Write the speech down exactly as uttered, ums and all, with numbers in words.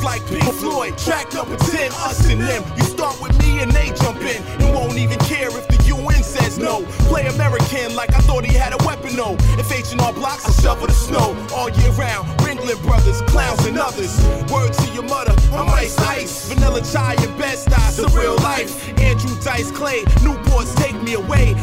like Pink Floyd. Track number ten, us and them. You start with me and they jump in. You won't even care if the U N says no. Play American like I thought he had a weapon, no. If H and R blocks, I shovel the snow. All year round, Ringling Brothers, clowns and others. Word to your mother, I'm Ice Ice. Vanilla Chai and Best Eye, surreal life. Andrew Dice Clay, Newports take me away.